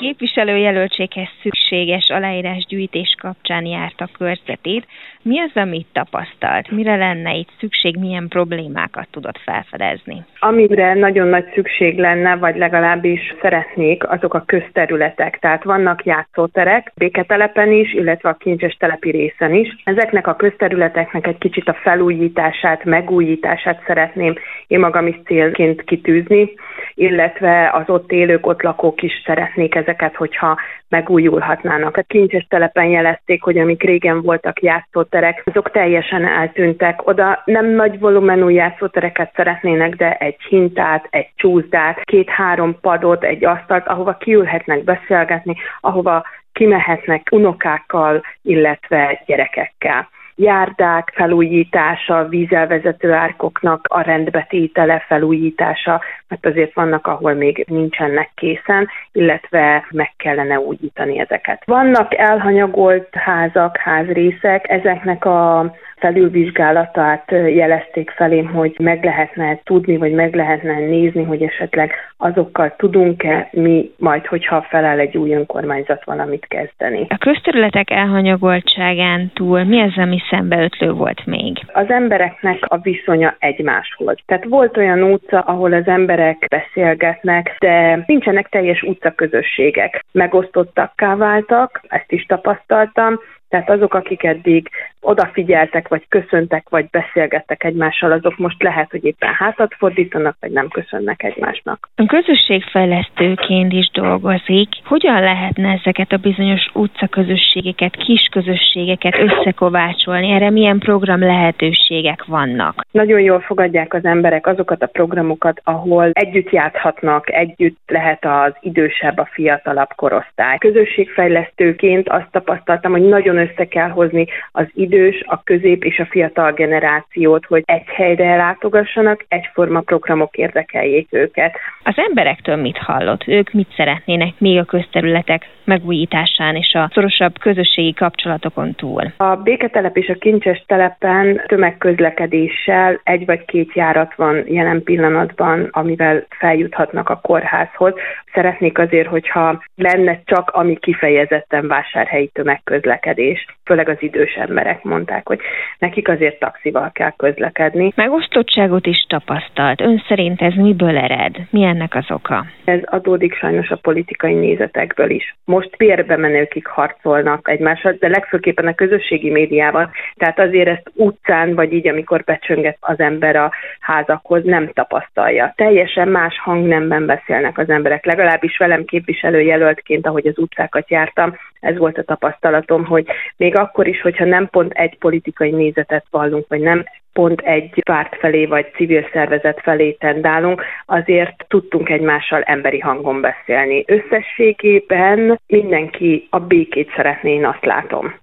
képviselőjelöltséghez szükséges aláírásgyűjtés kapcsán járt a körzetét. Mi az, amit tapasztalt? Mire lenne itt szükség, milyen problémákat tudott felfedezni? Amire nagyon nagy szükség lenne, vagy legalábbis szeretnék, azok a közterületek. Tehát vannak játszóterek, Béketelepen is, illetve a Kincses telepi részen is. Ezeknek a közterületeknek egy kicsit a felújítását, megújítását szeretném én magam is célként kitűzni, illetve az ott élők, ott lakók is szeretnék ezeket, hogyha megújulhatnának. A Kincses telepen jelezték, hogy amik régen voltak játszóterek, azok teljesen eltűntek. Oda nem nagy volumenú játszótereket szeretnének, de egy hintát, egy csúszdát, 2-3 padot, egy asztalt, ahova kiülhetnek beszélgetni, ahova kimehetnek unokákkal, illetve gyerekekkel. Járdák felújítása, vízelvezető árkoknak a rendbetétele, felújítása, mert azért vannak, ahol még nincsenek készen, illetve meg kellene újítani ezeket. Vannak elhanyagolt házak, házrészek, ezeknek a felülvizsgálatát jelezték felém, hogy meg lehetne tudni, vagy meg lehetne nézni, hogy esetleg azokkal tudunk-e mi majd, hogyha feláll egy új önkormányzat valamit kezdeni. A közterületek elhanyagoltságán túl mi az, ami szembeötlő volt még? Az embereknek a viszonya egymáshoz. Tehát volt olyan utca, ahol az emberek beszélgetnek, de nincsenek teljes utcaközösségek. Megosztottakká váltak, ezt is tapasztaltam. Tehát azok, akik eddig odafigyeltek, vagy köszöntek, vagy beszélgettek egymással, azok most lehet, hogy éppen hátat fordítanak, vagy nem köszönnek egymásnak. A közösségfejlesztőként is dolgozik. Hogyan lehetne ezeket a bizonyos utcaközösségeket, kisközösségeket összekovácsolni? Erre milyen program lehetőségek vannak? Nagyon jól fogadják az emberek azokat a programokat, ahol együtt játszhatnak, együtt lehet az idősebb, a fiatalabb korosztály. Közösségfejlesztőként azt tapasztaltam, hogy nagyon össze kell hozni az idős, a közép és a fiatal generációt, hogy egy helyre látogassanak, egyforma programok érdekeljék őket. Az emberektől mit hallott? Ők mit szeretnének még a közterületek megújításán és a szorosabb közösségi kapcsolatokon túl? A Béketelep és a Kincses telepen tömegközlekedéssel 1 vagy 2 járat van jelen pillanatban, amivel feljuthatnak a kórházhoz. Szeretnék azért, hogyha lenne csak, ami kifejezetten vásárhelyi tömegközlekedés. Főleg az idős emberek mondták, hogy nekik azért taxival kell közlekedni. Megosztottságot is tapasztalt. Ön szerint ez miből ered? Mi ennek az oka? Ez adódik sajnos a politikai nézetekből is. Most vérbe menőkig harcolnak egymással, de legfőképpen a közösségi médiában. Tehát azért ezt utcán, vagy így, amikor becsönget az ember a házakhoz, nem tapasztalja. Teljesen más hangnemben beszélnek az emberek. Legalábbis velem képviselőjelöltként, ahogy az utcákat jártam, ez volt a tapasztalatom, hogy még akkor is, hogyha nem pont egy politikai nézetet vallunk, vagy nem pont egy párt felé, vagy civil szervezet felé tendálunk, azért tudtunk egymással emberi hangon beszélni. Összességében mindenki a békét szeretné, én azt látom.